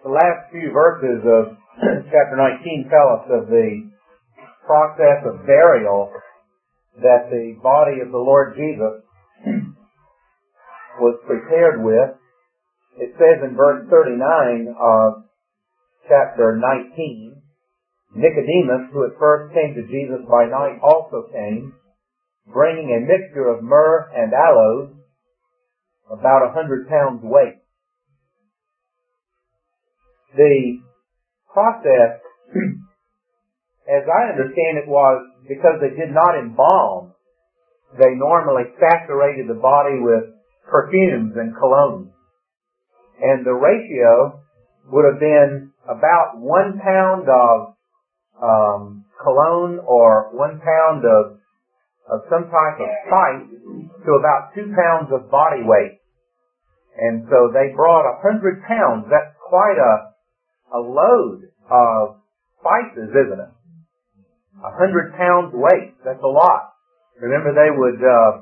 The last few verses of chapter 19 tell us of the process of burial that the body of the Lord Jesus was prepared with. It says in verse 39 of chapter 19, Nicodemus, who at first came to Jesus by night, also came, bringing a mixture of myrrh and aloes, about 100 pounds weight. The process, as I understand it, was because they did not embalm. They normally saturated the body with perfumes and cologne. And the ratio would have been about 1 pound of cologne or 1 pound of some type of spice to about 2 pounds of body weight. And so they brought 100 pounds. That's quite a load of spices, isn't it? 100 pounds weight. That's a lot. Remember, they would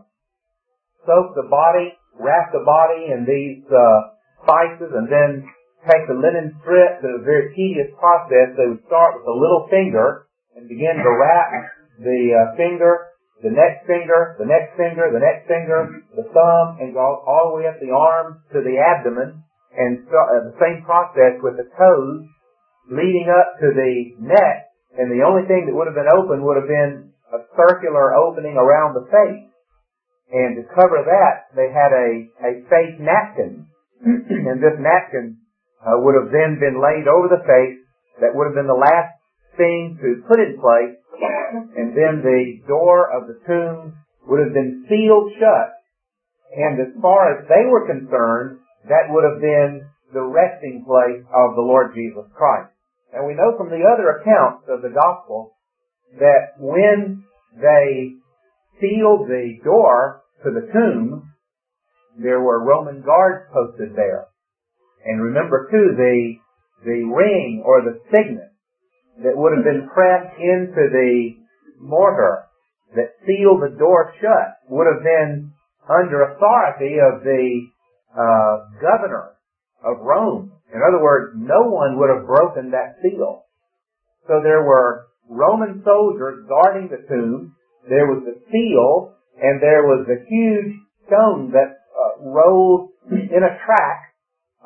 soak the body, wrap the body in these spices, and then take the linen strip. It was a very tedious process. They would start with the little finger and begin to wrap the finger, the next finger, the next finger, the next finger, the thumb, and go all the way up the arm to the abdomen. And so, the same process with the toes leading up to the neck. And the only thing that would have been open would have been a circular opening around the face. And to cover that, they had a face napkin. And this napkin would have then been laid over the face. That would have been the last thing to put in place. And then the door of the tomb would have been sealed shut. And as far as they were concerned, that would have been the resting place of the Lord Jesus Christ. And we know from the other accounts of the gospel that when they sealed the door to the tomb, there were Roman guards posted there. And remember too, the ring or the signet that would have been pressed into the mortar that sealed the door shut would have been under authority of the governor of Rome. In other words, no one would have broken that seal. So there were Roman soldiers guarding the tomb. There was the seal, and there was the huge stone that rolled in a track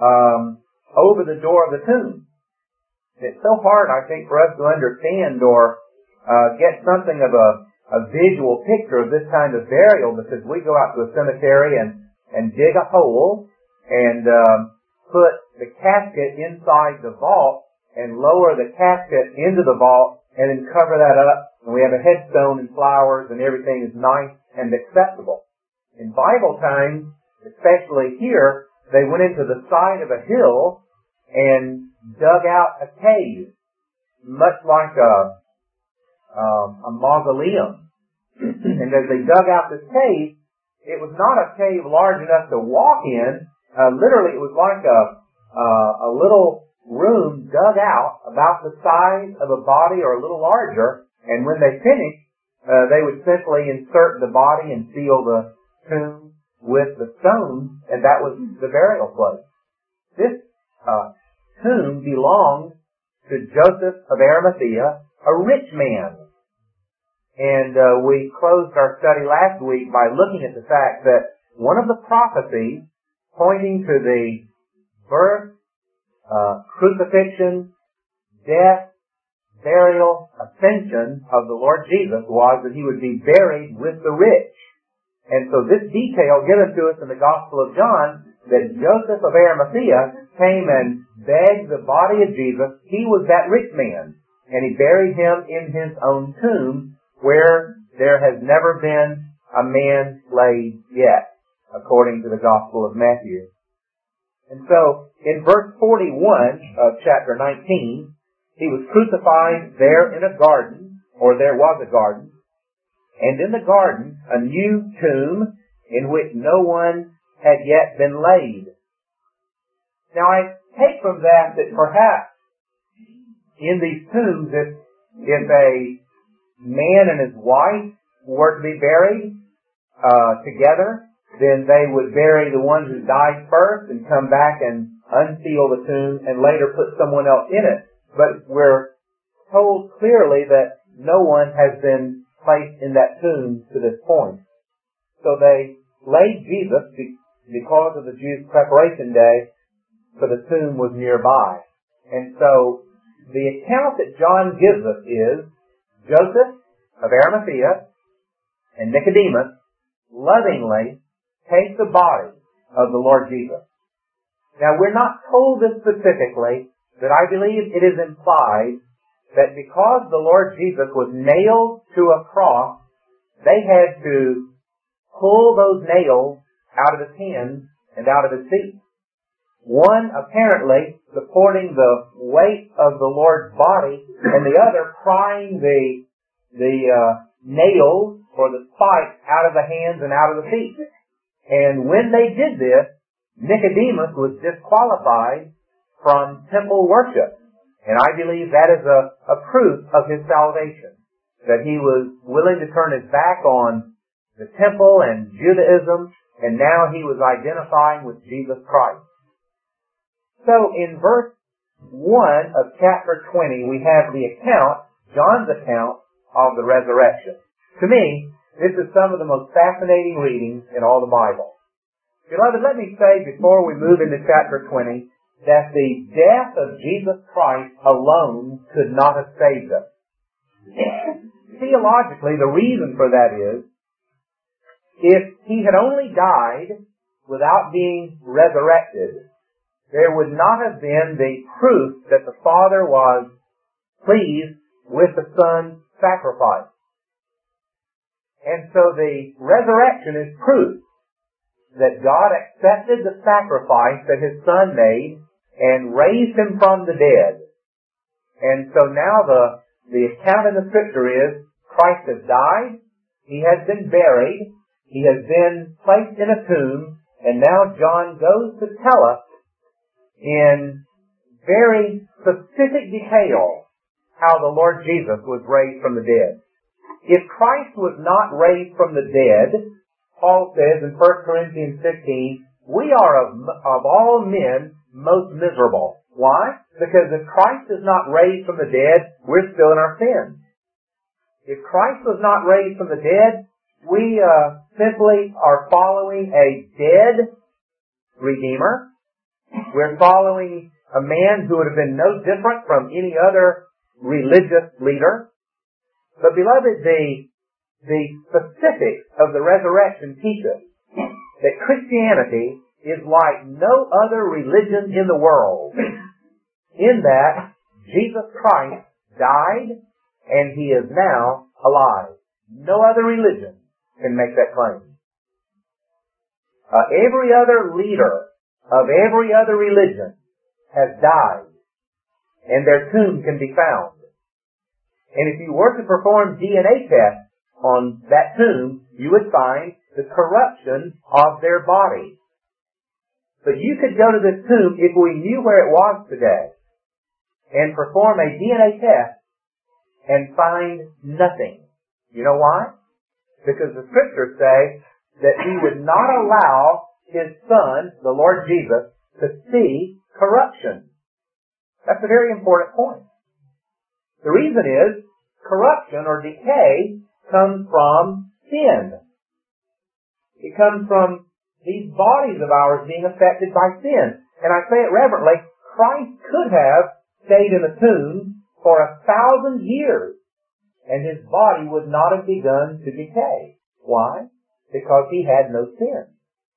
over the door of the tomb. It's so hard, I think, for us to understand or get something of a visual picture of this kind of burial, because we go out to a cemetery and dig a hole and put the casket inside the vault and lower the casket into the vault and then cover that up, and we have a headstone and flowers and everything is nice and acceptable. In Bible times, especially here, they went into the side of a hill and dug out a cave, much like a mausoleum. And as they dug out this cave, it was not a cave large enough to walk in. Literally, it was like a little room dug out about the size of a body or a little larger. And when they finished, they would simply insert the body and seal the tomb with the stone, and that was the burial place. This tomb belonged to Joseph of Arimathea, a rich man. And we closed our study last week by looking at the fact that one of the prophecies pointing to the birth, crucifixion, death, burial, ascension of the Lord Jesus was that he would be buried with the rich. And so this detail given to us in the Gospel of John, that Joseph of Arimathea came and begged the body of Jesus. He was that rich man, and he buried him in his own tomb, where there has never been a man laid yet, according to the Gospel of Matthew. And so, in verse 41 of chapter 19, he was crucified there in a garden, or there was a garden, and in the garden a new tomb in which no one had yet been laid. Now I take from that perhaps in these tombs, if a man and his wife were to be buried together, then they would bury the one who died first and come back and unseal the tomb and later put someone else in it. But we're told clearly that no one has been placed in that tomb to this point. So they laid Jesus because of the Jews' preparation day, for the tomb was nearby. And so the account that John gives us is Joseph of Arimathea and Nicodemus lovingly take the body of the Lord Jesus. Now, we're not told this specifically, but I believe it is implied that because the Lord Jesus was nailed to a cross, they had to pull those nails out of his hands and out of his feet. One apparently supporting the weight of the Lord's body, and the other prying the nails or the spikes out of the hands and out of the feet. And when they did this, Nicodemus was disqualified from temple worship. And I believe that is a proof of his salvation, that he was willing to turn his back on the temple and Judaism, and now he was identifying with Jesus Christ. So in verse 1 of chapter 20, we have the account, John's account, of the resurrection. To me, this is some of the most fascinating readings in all the Bible. Beloved, let me say before we move into chapter 20 that the death of Jesus Christ alone could not have saved us. Theologically, the reason for that is, if he had only died without being resurrected, there would not have been the proof that the Father was pleased with the Son's sacrifice. And so the resurrection is proof that God accepted the sacrifice that his Son made and raised him from the dead. And so now the account in the Scripture is Christ has died, he has been buried, he has been placed in a tomb, and now John goes to tell us in very specific detail how the Lord Jesus was raised from the dead. If Christ was not raised from the dead, Paul says in 1 Corinthians 15, we are of all men most miserable. Why? Because if Christ is not raised from the dead, we're still in our sins. If Christ was not raised from the dead, we simply are following a dead Redeemer. We're following a man who would have been no different from any other religious leader. But beloved, the specifics of the resurrection teach us that Christianity is like no other religion in the world, in that Jesus Christ died and he is now alive. No other religion can make that claim. Every other leader of every other religion has died, and their tomb can be found. And if you were to perform DNA tests on that tomb, you would find the corruption of their body. But you could go to this tomb if we knew where it was today and perform a DNA test and find nothing. You know why? Because the Scriptures say that he would not allow his Son, the Lord Jesus, to see corruption. That's a very important point. The reason is, corruption or decay comes from sin. It comes from these bodies of ours being affected by sin. And I say it reverently, Christ could have stayed in the tomb for 1,000 years, and his body would not have begun to decay. Why? Because he had no sin.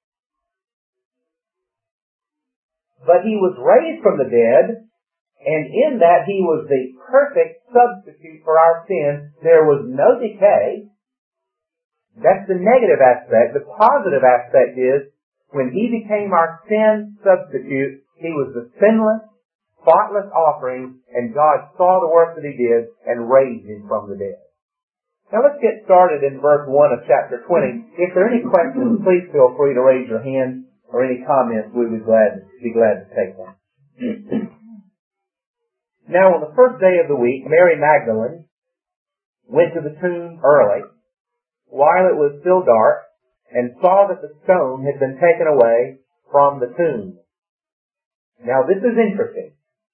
But he was raised from the dead, and in that he was the perfect substitute for our sin. There was no decay. That's the negative aspect. The positive aspect is, when he became our sin substitute, he was the sinless, spotless offering, and God saw the work that he did and raised him from the dead. Now let's get started in verse 1 of chapter 20. If there are any questions, please feel free to raise your hand, or any comments, we would be glad to take them. Now on the first day of the week, Mary Magdalene went to the tomb early, while it was still dark, and saw that the stone had been taken away from the tomb. Now this is interesting.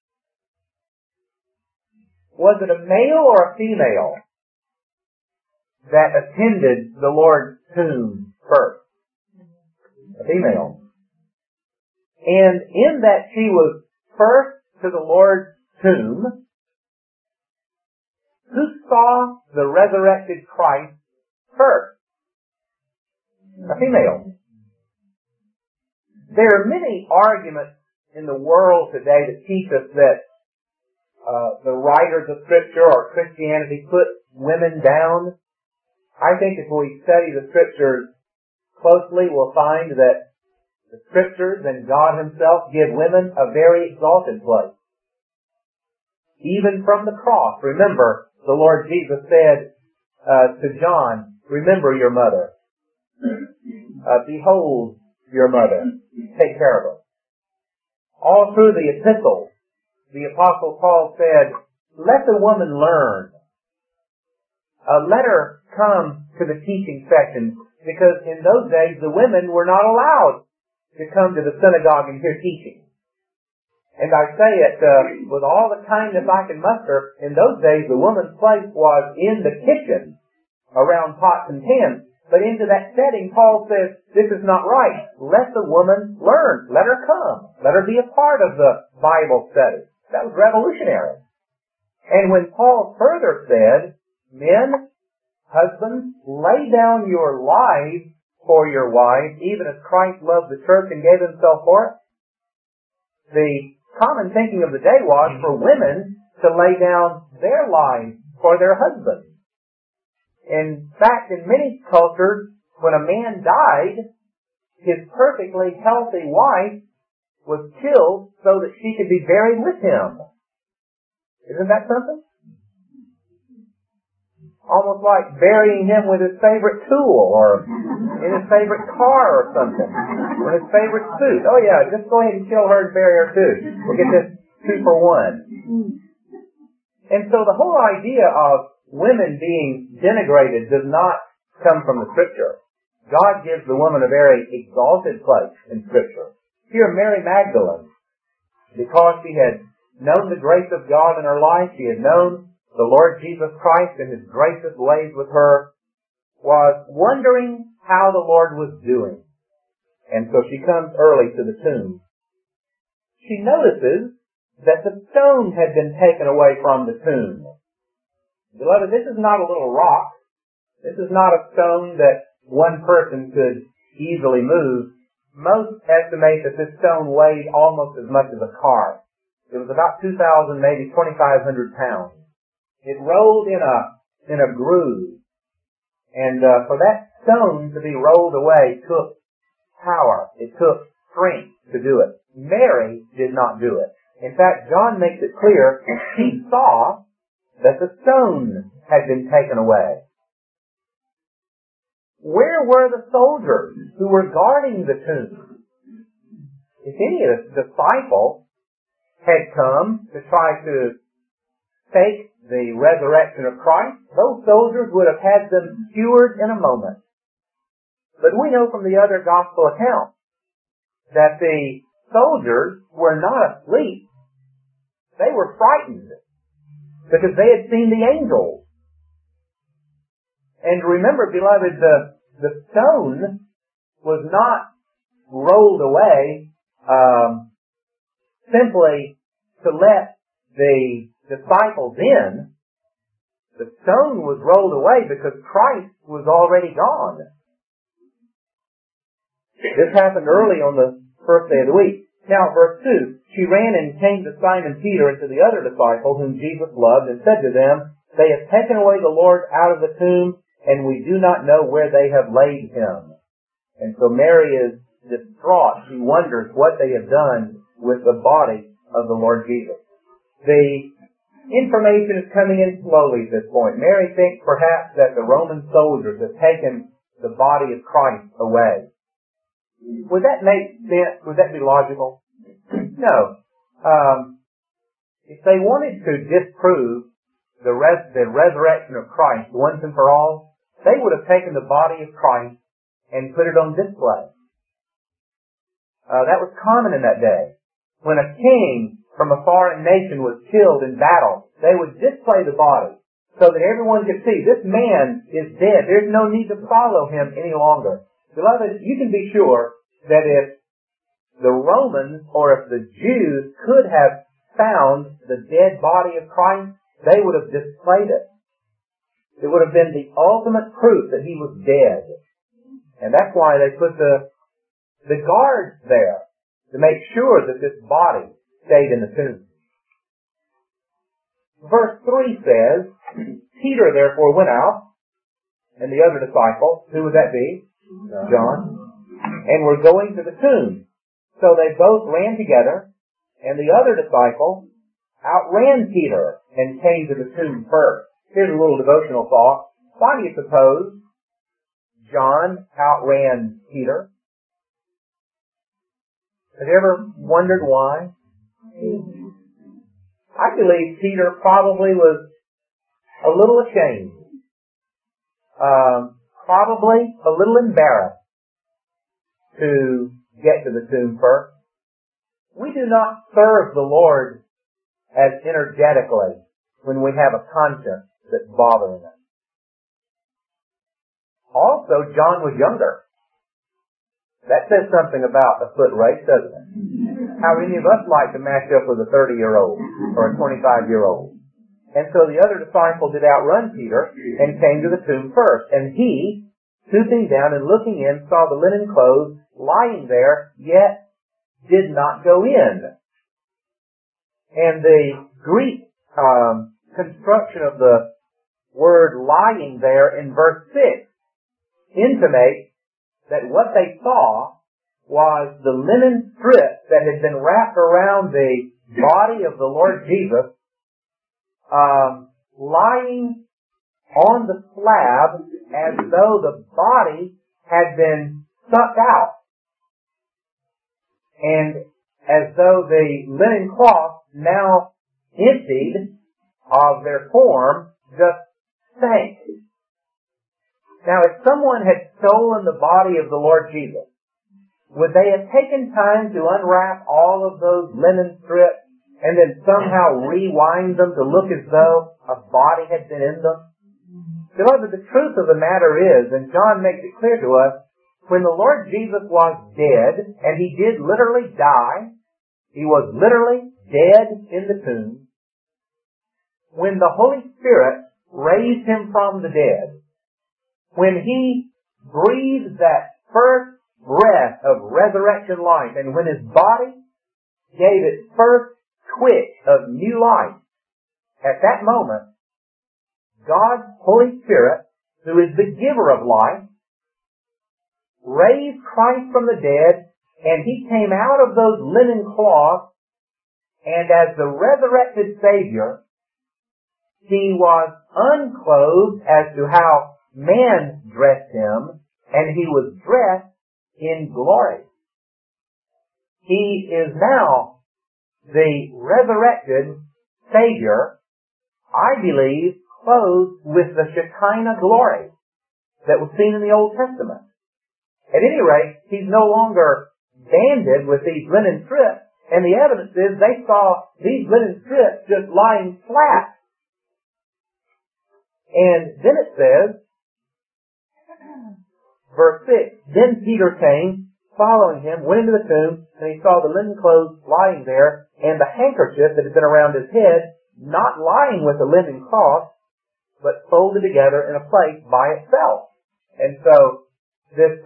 Was it a male or a female that attended the Lord's tomb first? A female. And in that she was first to the Lord's tomb, who saw the resurrected Christ first? A female. There are many arguments in the world today that teach us that the writers of Scripture or Christianity put women down. I think if we study the Scriptures closely, we'll find that the Scriptures and God Himself give women a very exalted place. Even from the cross. Remember, the Lord Jesus said to John, remember your mother. Behold your mother. Take care of her. All through the epistles, the Apostle Paul said, let the woman learn. Let her come to the teaching section, because in those days the women were not allowed to come to the synagogue and hear teaching. And I say it with all the kindness I can muster, in those days the woman's place was in the kitchen around pots and pans. But into that setting, Paul says, this is not right. Let the woman learn. Let her come. Let her be a part of the Bible study. That was revolutionary. And when Paul further said, men, husbands, lay down your lives for your wives, even as Christ loved the church and gave himself for it, the common thinking of the day was for women to lay down their lives for their husbands. In fact, in many cultures, when a man died, his perfectly healthy wife was killed so that she could be buried with him. Isn't that something? Almost like burying him with his favorite tool or in his favorite car or something. Or his favorite suit. Oh yeah, just go ahead and kill her and bury her too. We'll get this 2 for 1. And so the whole idea of women being denigrated does not come from the Scripture. God gives the woman a very exalted place in Scripture. Here, Mary Magdalene, because she had known the grace of God in her life, she had known the Lord Jesus Christ and His gracious ways with her, was wondering how the Lord was doing. And so she comes early to the tomb. She notices that the stone had been taken away from the tomb. Beloved, this is not a little rock. This is not a stone that one person could easily move. Most estimate that this stone weighed almost as much as a car. It was about 2,000, maybe 2,500 pounds. It rolled in a groove. And for that stone to be rolled away took power. It took strength to do it. Mary did not do it. In fact, John makes it clear she saw that the stone had been taken away. Where were the soldiers who were guarding the tomb? If any of the disciples had come to try to fake the resurrection of Christ, those soldiers would have had them skewered in a moment. But we know from the other gospel accounts that the soldiers were not asleep. They were frightened because they had seen the angels. And remember, beloved, the stone was not rolled away simply to let the disciples in. The stone was rolled away because Christ was already gone. This happened early on the first day of the week. Now, verse 2, she ran and came to Simon Peter and to the other disciple whom Jesus loved and said to them, they have taken away the Lord out of the tomb, and we do not know where they have laid him. And so Mary is distraught. She wonders what they have done with the body of the Lord Jesus. The information is coming in slowly at this point. Mary thinks perhaps that the Roman soldiers have taken the body of Christ away. Would that make sense? Would that be logical? No. If they wanted to disprove the resurrection of Christ once and for all, they would have taken the body of Christ and put it on display. That was common in that day. when a king from a foreign nation was killed in battle, they would display the body so that everyone could see this man is dead. There's no need to follow him any longer. Beloved, you can be sure that if the Romans or if the Jews could have found the dead body of Christ, they would have displayed it. It would have been the ultimate proof that he was dead. And that's why they put the guards there to make sure that this body stayed in the tomb. Verse 3 says, Peter therefore went out, and the other disciple, who would that be? John. And were going to the tomb. So they both ran together, and the other disciple outran Peter and came to the tomb first. Here's a little devotional thought. Why do you suppose John outran Peter? Have you ever wondered why? I believe Peter probably was a little ashamed. Probably a little embarrassed to get to the tomb first. We do not serve the Lord as energetically when we have a conscience that's bothering us. Also, John was younger. That says something about a foot race, doesn't it? How many of us like to match up with a 30-year-old or a 25-year-old? And so the other disciple did outrun Peter and came to the tomb first. And he, stooping down and looking in, saw the linen clothes lying there, yet did not go in. And the Greek construction of the word lying there in verse 6 intimates that what they saw was the linen strip that had been wrapped around the body of the Lord Jesus lying on the slab as though the body had been sucked out, and as though the linen cloth, now emptied of their form, just stank. Now, if someone had stolen the body of the Lord Jesus, would they have taken time to unwrap all of those linen strips and then somehow rewind them to look as though a body had been in them? Beloved, the truth of the matter is, and John makes it clear to us, when the Lord Jesus was dead, and he did literally die, he was literally dead in the tomb, when the Holy Spirit raised him from the dead, when he breathed that first breath of resurrection life, and when his body gave its first twitch of new life, at that moment, God's Holy Spirit, who is the giver of life, raised Christ from the dead, and he came out of those linen cloths, and as the resurrected Savior, he was unclothed as to how man dressed him, and he was dressed in glory. He is now the resurrected Savior, I believe, clothed with the Shekinah glory that was seen in the Old Testament. At any rate, he's no longer banded with these linen strips, and the evidence is they saw these linen strips just lying flat. And then it says, verse 6, Then Peter came, following him, went into the tomb, and he saw the linen clothes lying there, and the handkerchief that had been around his head, not lying with the linen cloth, but folded together in a place by itself. And so, this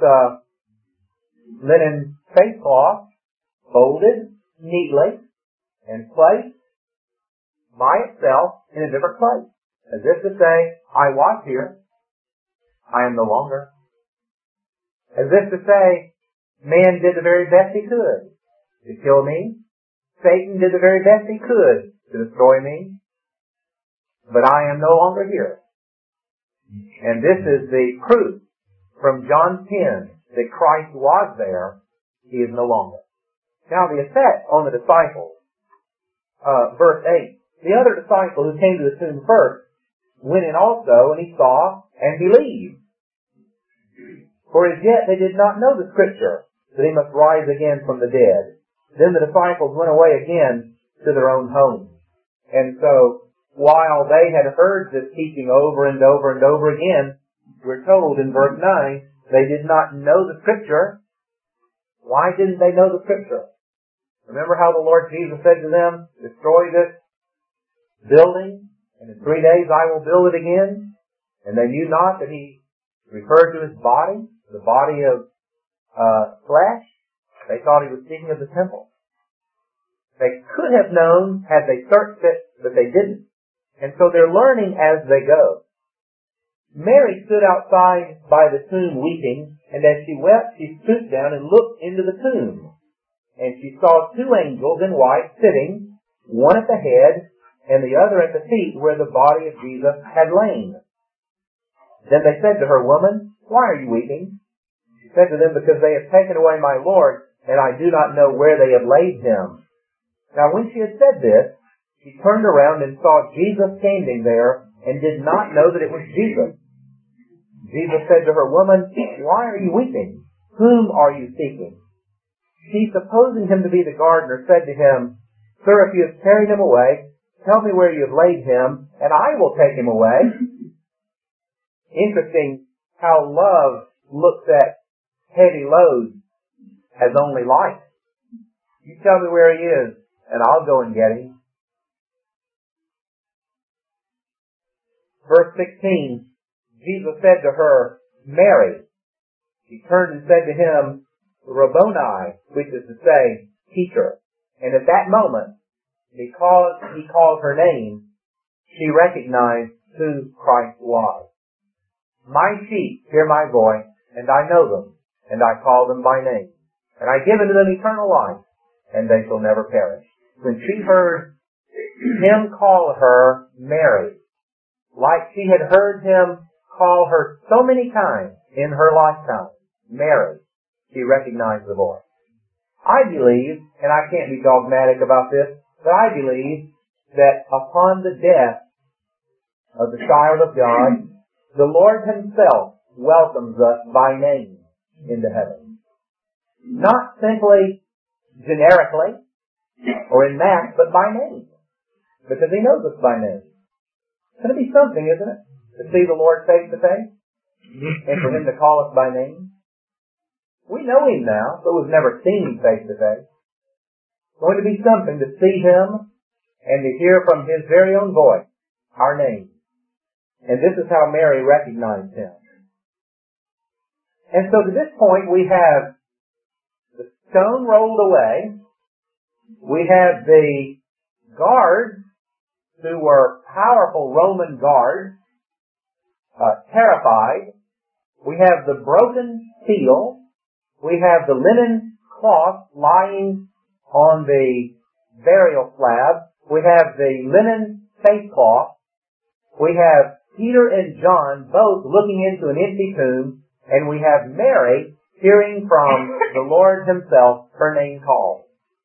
linen face cloth, folded neatly and placed by itself in a different place. As if to say, I was here, I am no longer. As if to say, man did the very best he could to kill me. Satan did the very best he could to destroy me. But I am no longer here. And this is the proof from John 10 that Christ was there. He is no longer. Now the effect on the disciples. Verse 8. The other disciple who came to the tomb first went in also, and he saw and believed. For as yet they did not know the Scripture, that he must rise again from the dead. Then the disciples went away again to their own homes. And so, while they had heard this teaching over and over and over again, we're told in verse 9, they did not know the Scripture. Why didn't they know the Scripture? Remember how the Lord Jesus said to them, destroy this building, and in 3 days I will build it again? And they knew not that He referred to His body, the body of flesh. They thought He was speaking of the temple. They could have known had they searched it, but they didn't. And so they're learning as they go. Mary stood outside by the tomb weeping, and as she wept, she stooped down and looked into the tomb. And she saw 2 angels in white sitting, one at the head and the other at the feet where the body of Jesus had lain. Then they said to her, Woman, why are you weeping? She said to them, Because they have taken away my Lord, and I do not know where they have laid Him. Now when she had said this, she turned around and saw Jesus standing there, and did not know that it was Jesus. Jesus said to her, Woman, why are you weeping? Whom are you seeking? She, supposing Him to be the gardener, said to Him, Sir, if you have carried Him away, tell me where you have laid Him, and I will take Him away. Interesting how love looks at heavy loads as only light. You tell me where He is, and I'll go and get Him. Verse 16, Jesus said to her, Mary. She turned and said to Him, Rabboni, which is to say, teacher. And at that moment, because He called her name, she recognized who Christ was. My sheep hear my voice, and I know them, and I call them by name. And I give unto them eternal life, and they shall never perish. When she heard Him call her Mary, like she had heard Him call her so many times in her lifetime, Mary, she recognized the voice. I believe, and I can't be dogmatic about this, but I believe that upon the death of the child of God, the Lord Himself welcomes us by name into heaven. Not simply generically or in mass, but by name. Because He knows us by name. It's going to be something, isn't it? To see the Lord face to face and for Him to call us by name. We know Him now, but we've never seen Him face to face. It's going to be something to see Him and to hear from His very own voice our name. And this is how Mary recognized Him. And so to this point we have the stone rolled away. We have the guards who were powerful Roman guards, terrified. We have the broken seal. We have the linen cloth lying on the burial slab. We have the linen face cloth. We have Peter and John both looking into an empty tomb. And we have Mary hearing from the Lord Himself her name called.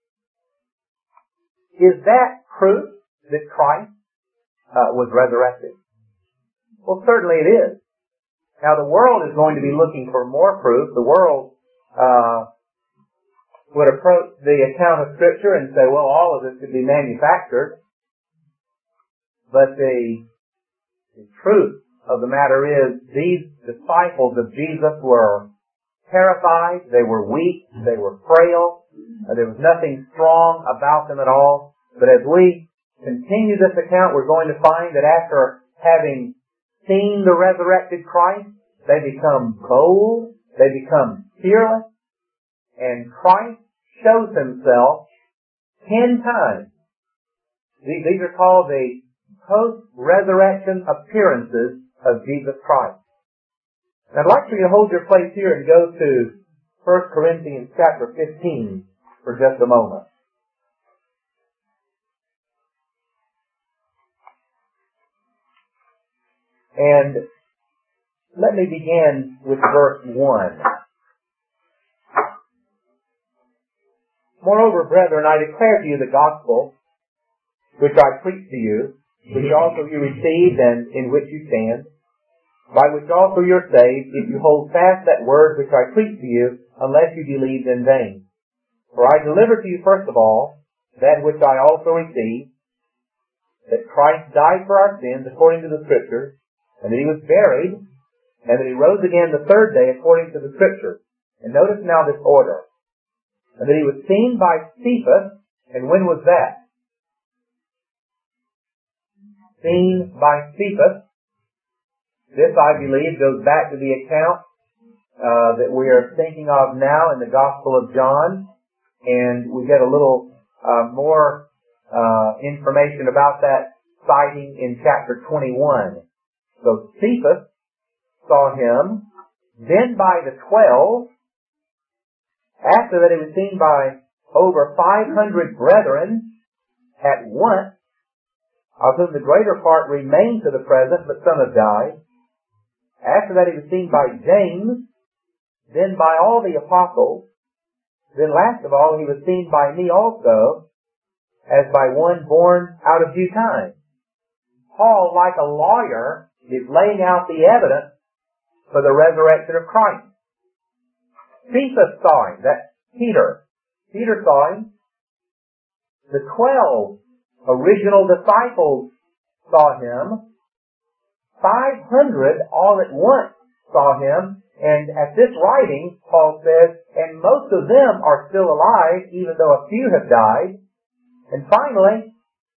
Is that proof that Christ was resurrected? Well, certainly it is. Now, the world is going to be looking for more proof. The world would approach the account of Scripture and say, well, all of this could be manufactured. But the truth of the matter is, these disciples of Jesus were terrified, they were weak, they were frail, there was nothing strong about them at all. But as we continue this account, we're going to find that after having seen the resurrected Christ, they become bold, they become fearless, and Christ shows Himself 10 times. These are called the post-resurrection appearances of Jesus Christ. And I'd like for you to hold your place here and go to 1 Corinthians chapter 15 for just a moment. And let me begin with verse 1. Moreover, brethren, I declare to you the gospel which I preached to you, which also you received and in which you stand, by which also you are saved, if you hold fast that word which I preached to you, unless you believed in vain. For I delivered to you first of all that which I also received, that Christ died for our sins according to the Scriptures, and that He was buried, and that He rose again the third day according to the Scriptures. And notice now this order. And that He was seen by Cephas, and when was that? Seen by Cephas. This, I believe, goes back to the account that we are thinking of now in the Gospel of John, and we get a little more information about that sighting in chapter 21. So Cephas saw Him, then by the 12. After that, He was seen by over 500 brethren at once, of whom the greater part remain to the present, but some have died. After that, He was seen by James, then by all the apostles. Then last of all, He was seen by me also, as by one born out of due time. Paul, like a lawyer, is laying out the evidence for the resurrection of Christ. Cephas saw Him, that's Peter. Peter saw Him. The 12 original disciples saw Him. 500 all at once saw Him. And at this writing, Paul says, and most of them are still alive, even though a few have died. And finally,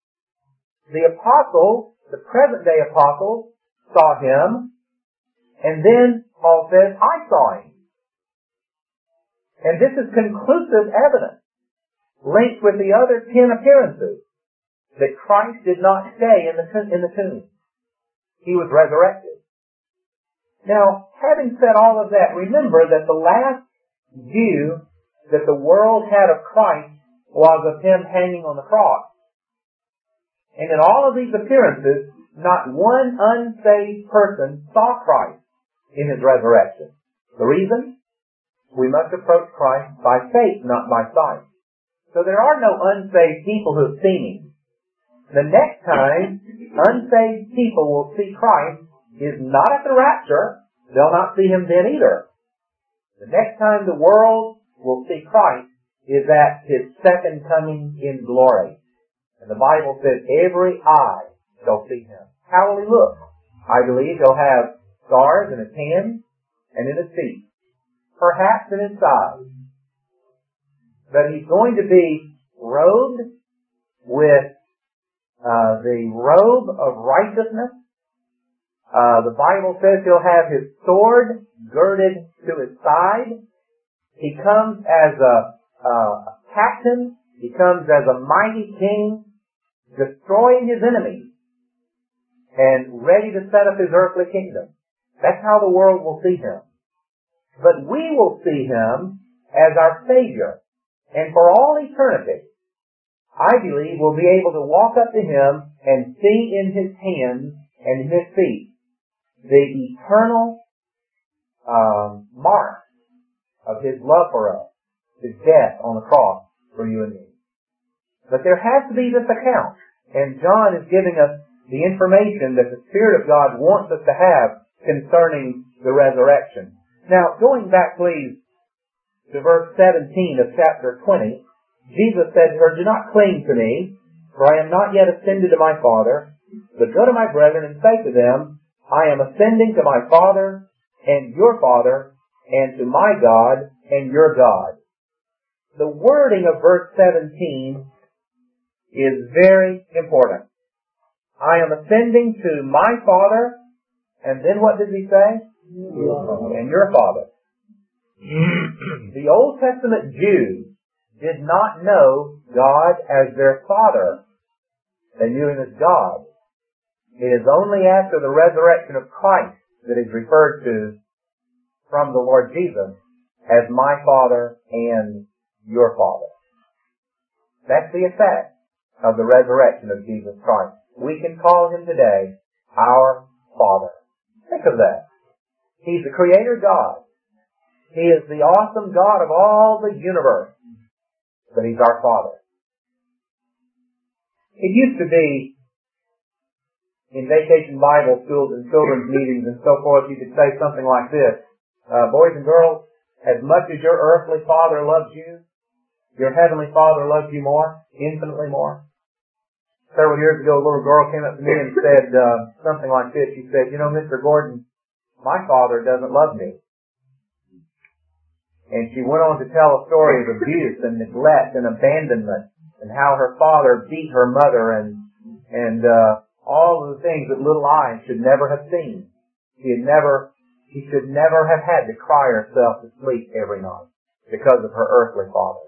the apostles, the present day apostles, saw Him. And then Paul says, I saw Him. And this is conclusive evidence, linked with the other 10 appearances, that Christ did not stay in the tomb. He was resurrected. Now, having said all of that, remember that the last view that the world had of Christ was of Him hanging on the cross. And in all of these appearances, not one unsaved person saw Christ in His resurrection. The reason? We must approach Christ by faith, not by sight. So there are no unsaved people who have seen Him. The next time unsaved people will see Christ is not at the rapture. They'll not see Him then either. The next time the world will see Christ is at His second coming in glory. And the Bible says every eye shall see Him. How will He look? I believe He'll have scars in His hands and in His feet. Perhaps in His side. But He's going to be robed with the robe of righteousness. The Bible says He'll have His sword girded to His side. He comes as a captain. He comes as a mighty king, destroying His enemies and ready to set up His earthly kingdom. That's how the world will see Him. But we will see Him as our Savior. And for all eternity, I believe we'll be able to walk up to Him and see in His hands and in His feet the eternal mark of His love for us, His death on the cross for you and me. But there has to be this account, and John is giving us the information that the Spirit of God wants us to have concerning the resurrection. Now, going back, please, to verse 17 of chapter 20, Jesus said to her, do not cling to me, for I am not yet ascended to my Father, but go to my brethren and say to them, I am ascending to my Father and your Father, and to my God and your God. The wording of verse 17 is very important. I am ascending to my Father, and then what does He say? And your Father. The Old Testament Jews did not know God as their Father. They knew Him as God. It is only after the resurrection of Christ that is referred to from the Lord Jesus as my Father and your Father. That's the effect of the resurrection of Jesus Christ. We can call Him today our Father. Think of that. He's the Creator God. He is the awesome God of all the universe. But He's our Father. It used to be in vacation Bible schools and children's meetings and so forth, you could say something like this. Boys and girls, as much as your earthly father loves you, Your Heavenly Father loves you more, infinitely more. Several years ago, a little girl came up to me and said something like this. She said, you know, Mr. Gordon, my Father doesn't love me. And she went on to tell a story of abuse and neglect and abandonment and how her father beat her mother and all of the things that little eyes should never have seen. She should never have had to cry herself to sleep every night because of her earthly father.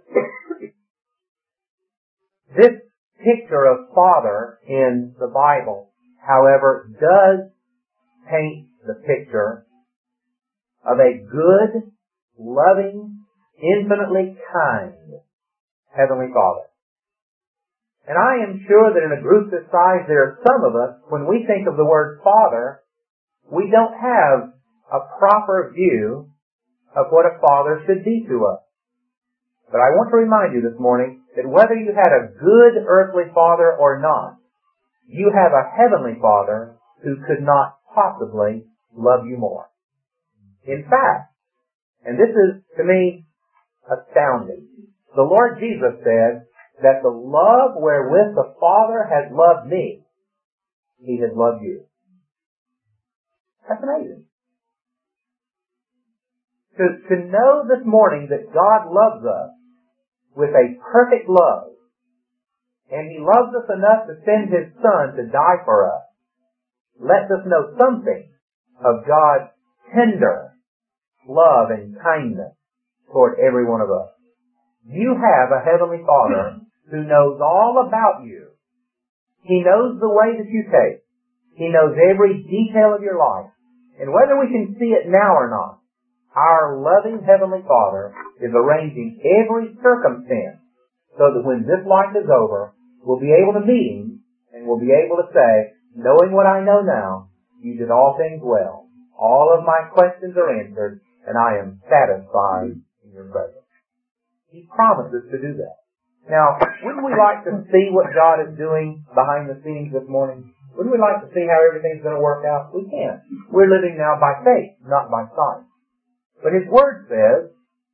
This picture of Father in the Bible, however, does paint the picture of a good, loving, infinitely kind Heavenly Father. And I am sure that in a group this size, there are some of us, when we think of the word Father, we don't have a proper view of what a father should be to us. But I want to remind you this morning that whether you had a good earthly father or not, you have a heavenly Father who could not possibly love you more. In fact, and this is to me astounding, the Lord Jesus said that the love wherewith the Father has loved me, He has loved you. That's amazing. To know this morning that God loves us with a perfect love, and He loves us enough to send His Son to die for us, lets us know something of God's tender love and kindness toward every one of us. You have a Heavenly Father who knows all about you. He knows the way that you take. He knows every detail of your life. And whether we can see it now or not, our loving Heavenly Father is arranging every circumstance so that when this life is over, we'll be able to meet Him and we'll be able to say, knowing what I know now, you did all things well. All of my questions are answered and I am satisfied in your presence. He promises to do that. Now, wouldn't we like to see what God is doing behind the scenes this morning? Wouldn't we like to see how everything's going to work out? We can't. We're living now by faith, not by sight. But His Word says,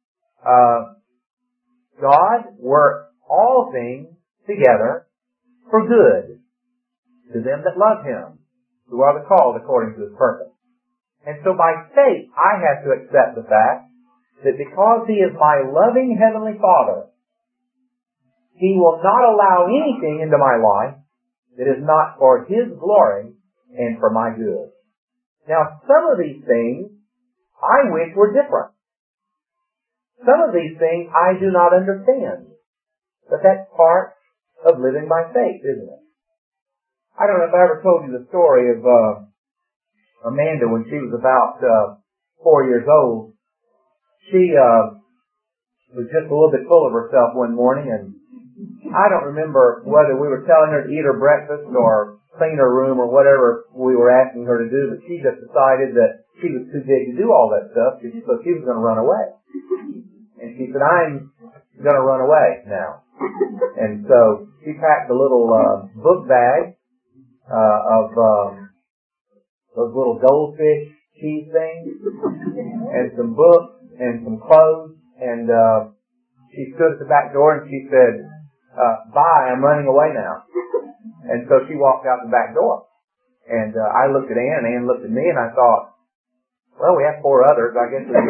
God works all things together for good to them that love Him, who are the called according to His purpose. And so by faith, I have to accept the fact that because He is my loving Heavenly Father, He will not allow anything into my life that is not for His glory and for my good. Now, some of these things I wish were different. Some of these things I do not understand. But that's part of living by faith, isn't it? I don't know if I ever told you the story of Amanda when she was about 4 years old. She was just a little bit full of herself one morning, and I don't remember whether we were telling her to eat her breakfast or clean her room or whatever we were asking her to do, but she just decided that she was too big to do all that stuff, so she was going to run away. And she said, I'm going to run away now. And so she packed a little book bag of those little goldfish cheese things and some books and some clothes, and she stood at the back door and she said, bye, I'm running away now. And so she walked out the back door. And I looked at Ann, and Ann looked at me, and I thought, well, we have 4 others. I guess we can.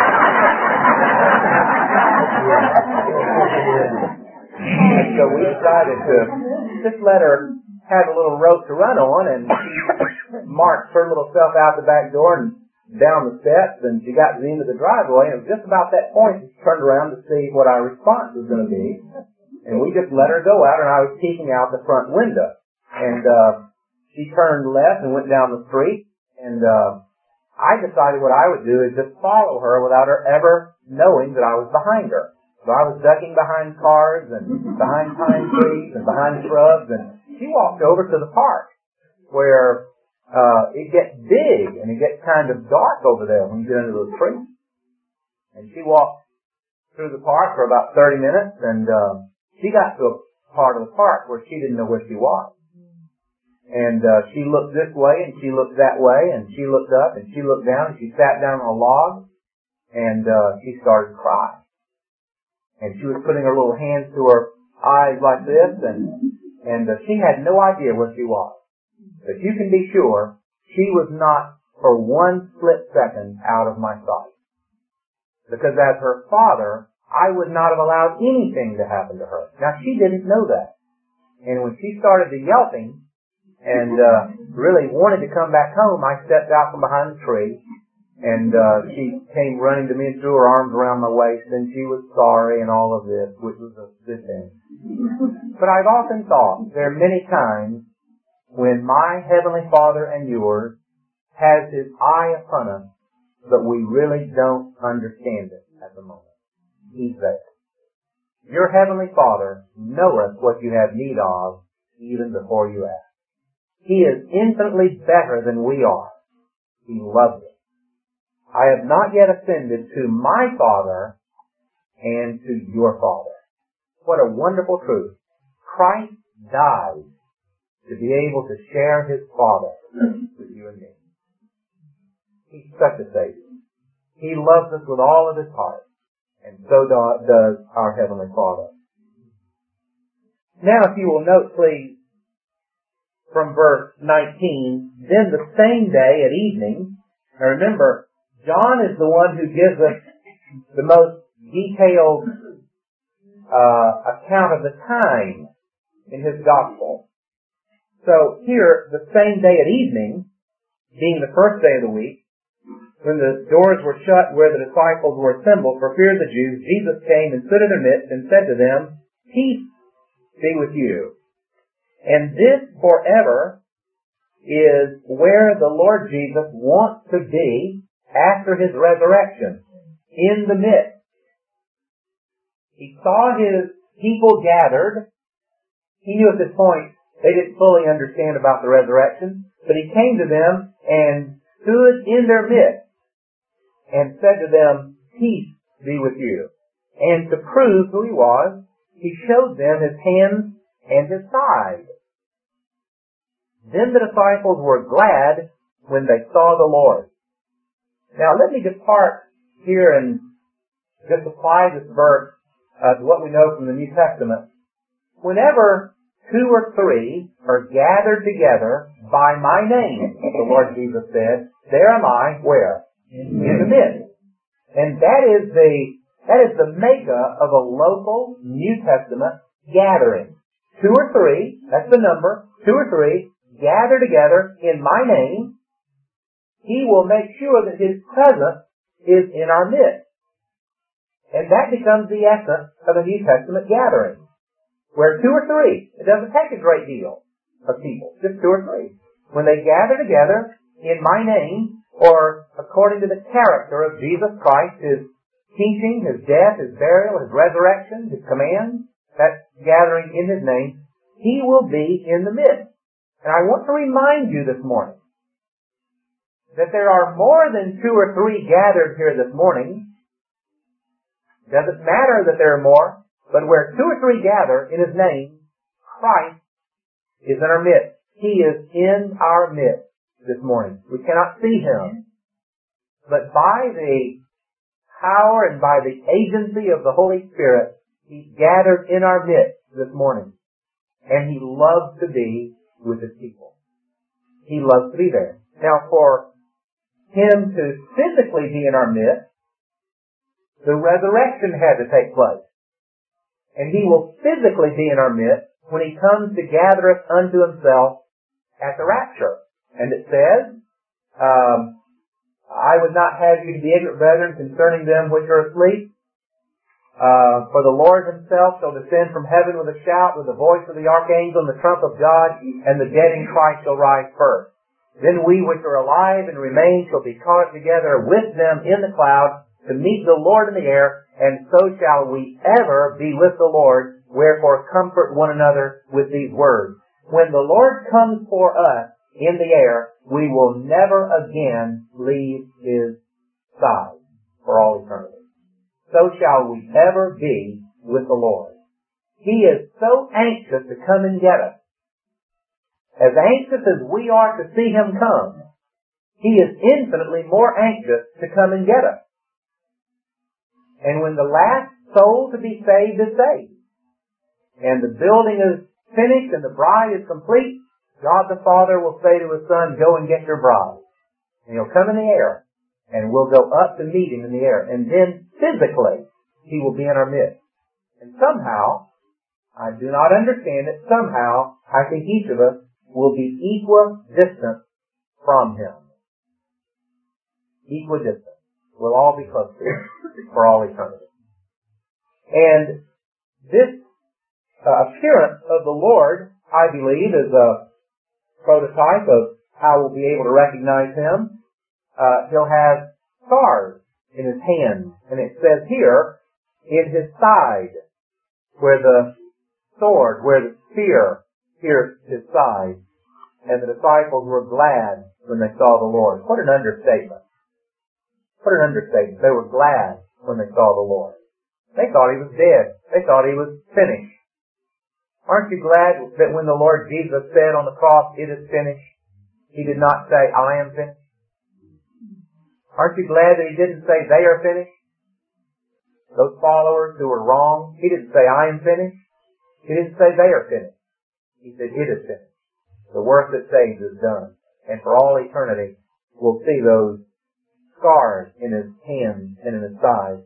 And so we decided to just let her have a little rope to run on, and she marched her little self out the back door and down the steps, and she got to the end of the driveway, and it was just about that point she turned around to see what our response was going to be. And we just let her go out, and I was peeking out the front window. And she turned left and went down the street, and I decided what I would do is just follow her without her ever knowing that I was behind her. So I was ducking behind cars and behind pine trees and behind shrubs, and she walked over to the park where it gets big and it gets kind of dark over there when you get under those trees. And she walked through the park for about 30 minutes, and she got to a part of the park where she didn't know where she was. And she looked this way, and she looked that way, and she looked up, and she looked down, and she sat down on a log, and she started crying. And she was putting her little hands to her eyes like this, and she had no idea where she was. But you can be sure she was not for one split second out of my sight. Because as her father, I would not have allowed anything to happen to her. Now, she didn't know that. And when she started to yelping and really wanted to come back home, I stepped out from behind the tree. And she came running to me and threw her arms around my waist, and she was sorry and all of this, which was a good thing. But I've often thought there are many times when my Heavenly Father and yours has His eye upon us, but we really don't understand it at the moment. He's there. Your Heavenly Father knoweth what you have need of even before you ask. He is infinitely better than we are. He loves us. I have not yet ascended to my Father and to your Father. What a wonderful truth. Christ died to be able to share His Father with you and me. He's such a Savior. He loves us with all of His heart, and so does our Heavenly Father. Now, if you will note, please, from verse 19, then the same day at evening, now remember, John is the one who gives us the most detailed account of the time in his gospel. So here, the same day at evening, being the first day of the week, when the doors were shut where the disciples were assembled for fear of the Jews, Jesus came and stood in their midst and said to them, Peace be with you. And this forever is where the Lord Jesus wants to be after His resurrection, in the midst. He saw His people gathered. He knew at this point they didn't fully understand about the resurrection, but He came to them and stood in their midst and said to them, Peace be with you. And to prove who He was, He showed them His hands and His side. Then the disciples were glad when they saw the Lord. Now let me depart here and just apply this verse to what we know from the New Testament. Whenever 2 or 3 are gathered together by my name, the Lord Jesus said, there am I, where? In the midst. And that is the makeup of a local New Testament gathering. 2 or 3, that's the number, 2 or 3, gather together in my name. He will make sure that His presence is in our midst. And that becomes the essence of a New Testament gathering. Where 2 or 3, it doesn't take a great deal of people, just 2 or 3. When they gather together in my name, or according to the character of Jesus Christ, His teaching, His death, His burial, His resurrection, His command, that gathering in His name, He will be in the midst. And I want to remind you this morning that there are more than 2 or 3 gathered here this morning. Doesn't matter that there are more, but where 2 or 3 gather in His name, Christ is in our midst. He is in our midst this morning. We cannot see Him, but by the power and by the agency of the Holy Spirit, He's gathered in our midst this morning. And He loves to be with His people. He loves to be there. Now, for Him to physically be in our midst, the resurrection had to take place. And He will physically be in our midst when He comes to gather us unto Himself at the rapture. And it says, I would not have you to be ignorant, brethren, concerning them which are asleep. For the Lord Himself shall descend from heaven with a shout, with the voice of the archangel and the trump of God, and the dead in Christ shall rise first. Then we which are alive and remain shall be caught together with them in the clouds to meet the Lord in the air, and so shall we ever be with the Lord. Wherefore comfort one another with these words. When the Lord comes for us in the air, we will never again leave His side for all eternity. So shall we ever be with the Lord. He is so anxious to come and get us. As anxious as we are to see Him come, He is infinitely more anxious to come and get us. And when the last soul to be saved is saved. And the building is finished and the bride is complete, God the Father will say to His Son, go and get your bride. And He'll come in the air, and we'll go up to meet Him in the air. And then, physically, He will be in our midst. And somehow, I do not understand it, somehow, I think each of us will be equidistant from Him. Equidistant. We'll all be close to Him for all eternity. And this appearance of the Lord, I believe, is a prototype of how we'll be able to recognize Him. He'll have scars in His hands, and it says here, in His side, where the sword, where the spear pierced His side. And the disciples were glad when they saw the Lord. What an understatement. What an understatement. They were glad when they saw the Lord. They thought He was dead. They thought He was finished. Aren't you glad that when the Lord Jesus said on the cross, it is finished, He did not say, I am finished? Aren't you glad that He didn't say, they are finished? Those followers who were wrong, He didn't say, I am finished. He didn't say, they are finished. He said, it is finished. The work that saves is done. And for all eternity, we'll see those scars in His hands and in His side.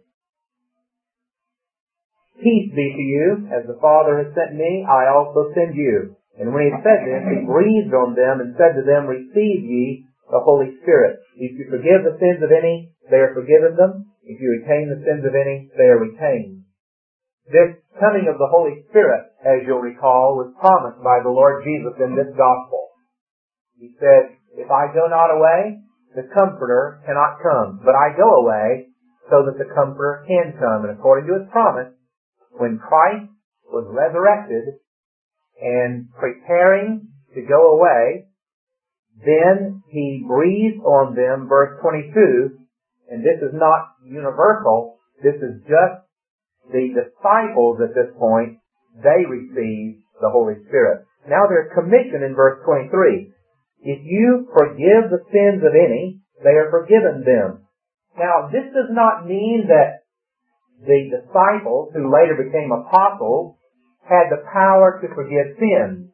Peace be to you, as the Father has sent me, I also send you. And when He had said this, He breathed on them and said to them, receive ye the Holy Spirit. If you forgive the sins of any, they are forgiven them. If you retain the sins of any, they are retained. This coming of the Holy Spirit, as you'll recall, was promised by the Lord Jesus in this gospel. He said, if I go not away, the Comforter cannot come. But I go away so that the Comforter can come. And according to His promise, when Christ was resurrected and preparing to go away, then He breathed on them, verse 22, and this is not universal, this is just the disciples at this point, they received the Holy Spirit. Now they're commissioned in verse 23. If you forgive the sins of any, they are forgiven them. Now this does not mean that the disciples, who later became apostles, had the power to forgive sins.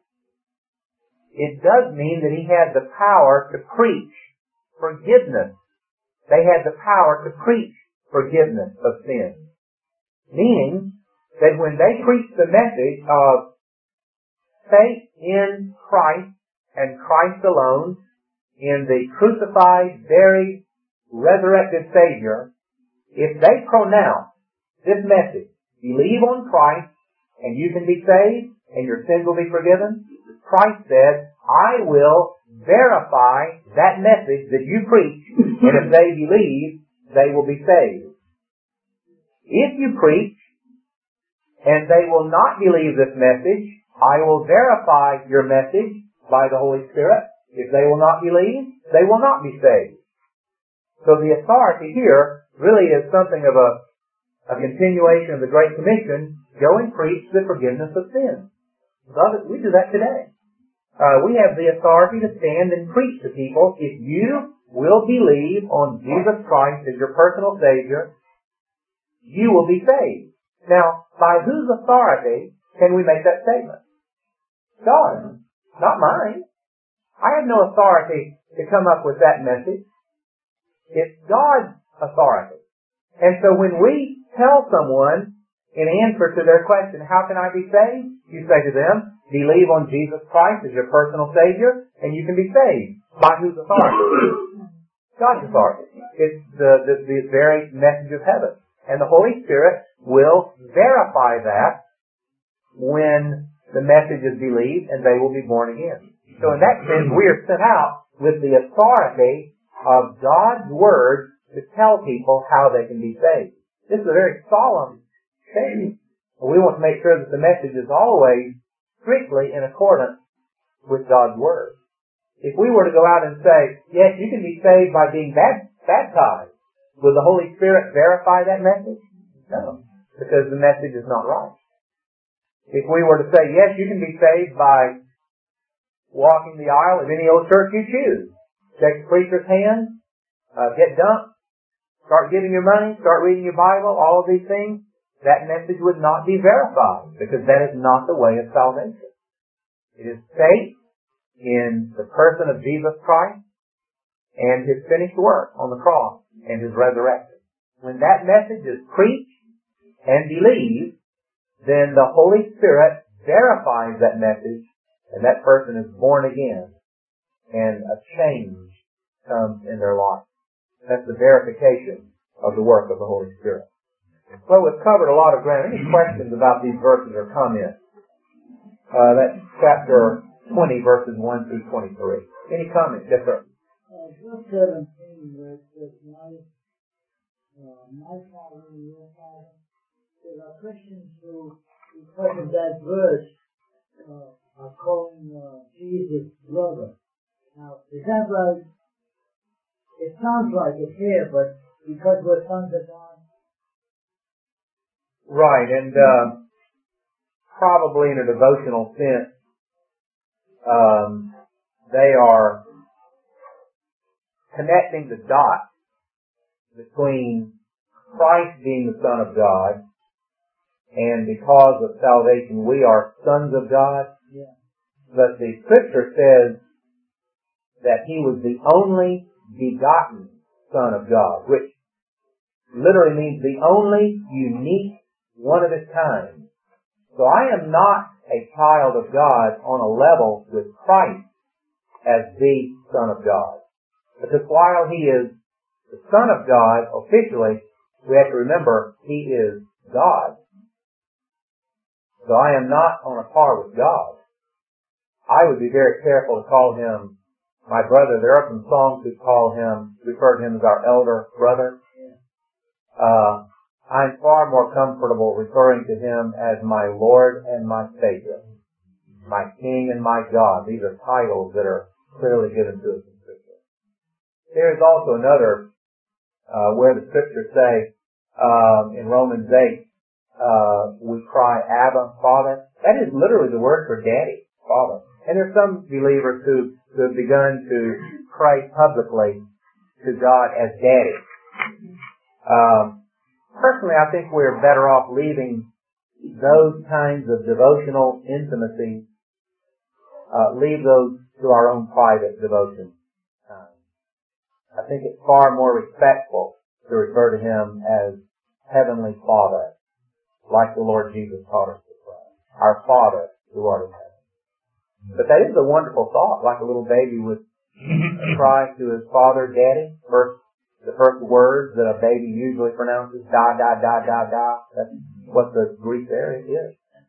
It does mean that He had the power to preach forgiveness. They had the power to preach forgiveness of sins. Meaning that when they preached the message of faith in Christ and Christ alone, in the crucified, buried, resurrected Savior, if they pronounce this message, believe on Christ and you can be saved and your sins will be forgiven, Christ said, I will verify that message that you preach, and if they believe, they will be saved. If you preach, and they will not believe this message, I will verify your message by the Holy Spirit. If they will not believe, they will not be saved. So the authority here really is something of a continuation of the Great Commission, go and preach the forgiveness of sins. Beloved, we do that today. We have the authority to stand and preach to people, if you will believe on Jesus Christ as your personal Savior, you will be saved. Now, by whose authority can we make that statement? God, not mine. I have no authority to come up with that message. It's God's authority. And so when we tell someone in answer to their question, how can I be saved? You say to them, believe on Jesus Christ as your personal Savior, and you can be saved. By whose authority? God's authority. It's the very message of heaven. And the Holy Spirit will verify that when the message is believed and they will be born again. So in that sense, we are sent out with the authority of God's Word to tell people how they can be saved. This is a very solemn thing. We want to make sure that the message is always strictly in accordance with God's Word. If we were to go out and say, yes, you can be saved by being baptized, will the Holy Spirit verify that message? No, because the message is not right. If we were to say, yes, you can be saved by walking the aisle of any old church you choose, shake the preacher's hand, get dunked, start giving your money, start reading your Bible, all of these things, that message would not be verified, because that is not the way of salvation. It is faith in the person of Jesus Christ and His finished work on the cross and His resurrection. When that message is preached and believed, then the Holy Spirit verifies that message, and that person is born again, and a change comes in their life. That's the verification of the work of the Holy Spirit. Well, we've covered a lot of ground. Any questions about these verses or comments? That's chapter 20, verses 1 through 23. Any comments? Yes, sir. Verse 17, where it says, my father and your father. There are Christians who, because of that verse, are calling Jesus brother. Now, is that right? It sounds like it here, but because we're sons of God. Right, and probably in a devotional sense, they are connecting the dots between Christ being the Son of God, and because of salvation we are sons of God. Yeah. But the Scripture says that He was the only begotten Son of God, which literally means the only unique one of His kind. So I am not a child of God on a level with Christ as the Son of God. Because while He is the Son of God officially, we have to remember He is God. So I am not on a par with God. I would be very careful to call Him my brother. There are some songs who refer to Him as our elder brother. I'm far more comfortable referring to Him as my Lord and my Savior, my King and my God. These are titles that are clearly given to us in Scripture. There is also another where the Scriptures say in Romans 8, we cry, Abba, Father. That is literally the word for daddy, Father. And there's some believers who have begun to pray publicly to God as daddy. Personally, I think we're better off leaving those kinds of devotional intimacy, leave those to our own private devotion time. I think it's far more respectful to refer to Him as Heavenly Father, like the Lord Jesus taught us to pray. Our Father who art in heaven. But that is a wonderful thought, like a little baby would cry to his father, Daddy. The first words that a baby usually pronounces, da, da, da, da, da. That's what the Greek there is.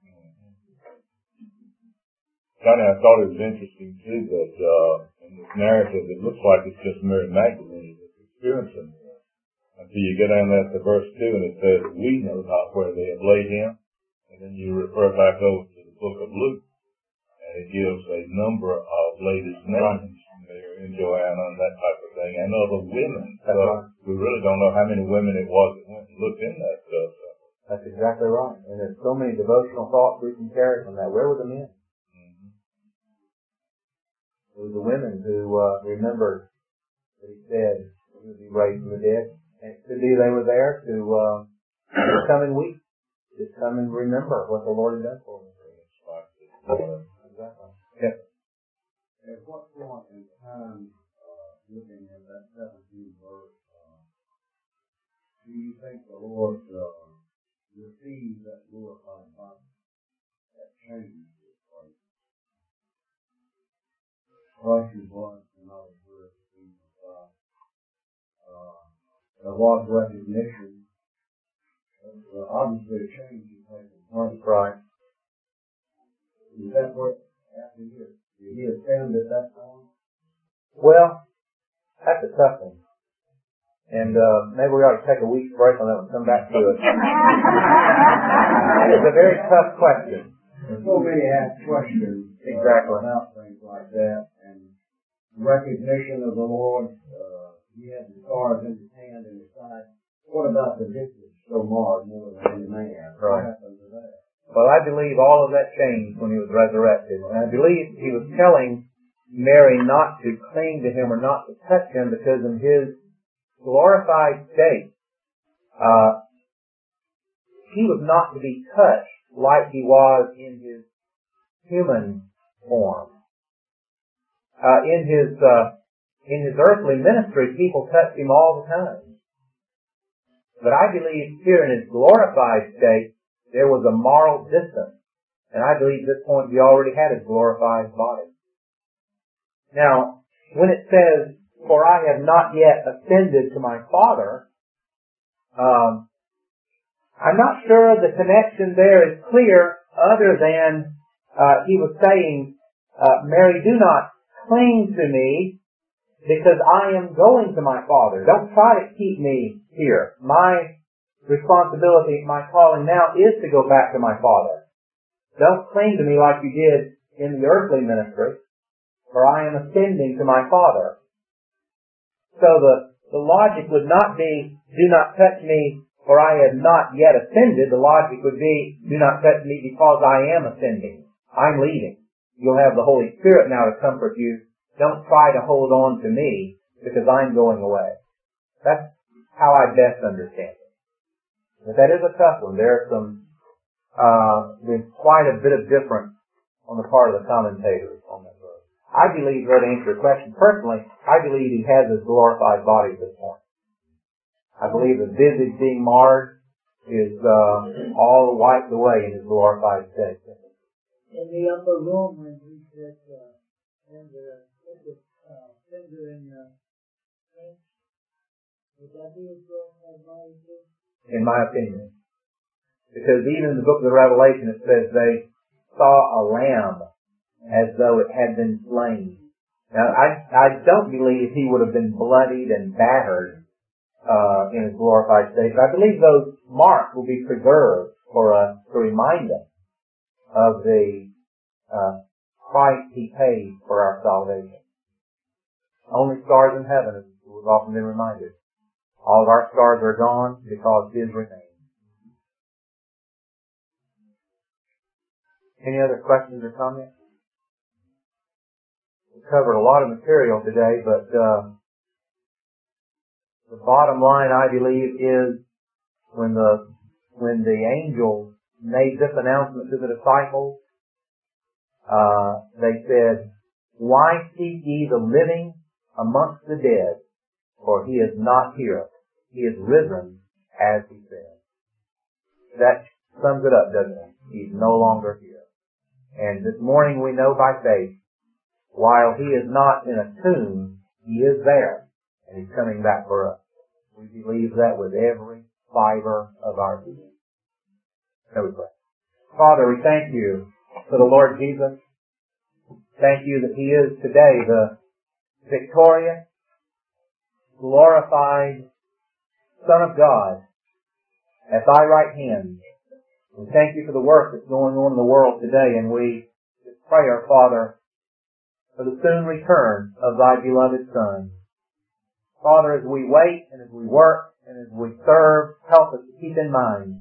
Johnny, I thought it was interesting too that in this narrative it looks like it's just Mary Magdalene that's experiencing this. Until you get down to verse 2 and it says, we know not where they have laid Him. And then you refer back over to the book of Luke and it gives a number of ladies' names. Mary and Joanna and that type of thing, and other women. So we really don't know how many women it was that went and looked in that stuff. So. That's exactly right. And there's so many devotional thoughts we can carry from that. Where were the men? Mm-hmm. It was the women who remembered that He said He would be raised from the dead. And it could be they were there to come and weep. Just come and remember what the Lord had done for them. Exactly. Yeah. At what point in time, looking at that 17th verse, do you think the Lord received that glorified body, that change took place? Flesh and blood cannot observe the kingdom of God. There was recognition. Obviously, a change is taking place. Right. Is that what happened here? Did He ascend at that time? Well, that's a tough one. And maybe we ought to take a week's break on that and come back to it. It's a very tough question. So many ask questions about things like that. And recognition of the Lord, He had the stars in His hand and His side. What about the visage so marred more than any man? What happened to that? Well, I believe all of that changed when He was resurrected. And I believe He was telling Mary not to cling to Him or not to touch Him because in His glorified state, he was not to be touched like he was in his human form. In his earthly ministry, people touched him all the time. But I believe here in his glorified state, there was a moral distance. And I believe at this point he already had his glorified body. Now, when it says, "For I have not yet ascended to my Father," I'm not sure the connection there is clear other than he was saying, "Mary, do not cling to me because I am going to my Father. Don't try to keep me here. My responsibility, my calling now is to go back to my Father. Don't cling to me like you did in the earthly ministry, for I am ascending to my Father." So the logic would not be, "Do not touch me, for I have not yet ascended." The logic would be, "Do not touch me because I am ascending. I'm leaving. You'll have the Holy Spirit now to comfort you. Don't try to hold on to me because I'm going away." That's how I best understand it. But that is a tough one. There's quite a bit of difference on the part of the commentators on that verse. I believe, to answer your question, personally, I believe he has his glorified body at this point. I believe the visage being marred is all wiped away in his glorified state. In the upper room, when he said, and put the finger in your pinch, would that be his glorified body too? In my opinion. Because even in the book of the Revelation it says they saw a lamb as though it had been slain. Now I don't believe he would have been bloodied and battered in his glorified state, but I believe those marks will be preserved for us to remind us of the price he paid for our salvation. Only stars in heaven, as we've often been reminded. All of our stars are gone because his remain. Any other questions or comments? We covered a lot of material today, but the bottom line, I believe, is when the angels made this announcement to the disciples, they said, "Why seek ye the living amongst the dead? For he is not here. He is risen, as he said." That sums it up, doesn't it? He's no longer here. And this morning we know by faith, while he is not in a tomb, he is there, and he's coming back for us. We believe that with every fiber of our being. So we pray. Father, we thank you for the Lord Jesus. Thank you that he is today the victorious, glorified Son of God at thy right hand. We thank you for the work that's going on in the world today, and we just pray, our Father, for the soon return of thy beloved Son. Father, as we wait and as we work and as we serve, help us to keep in mind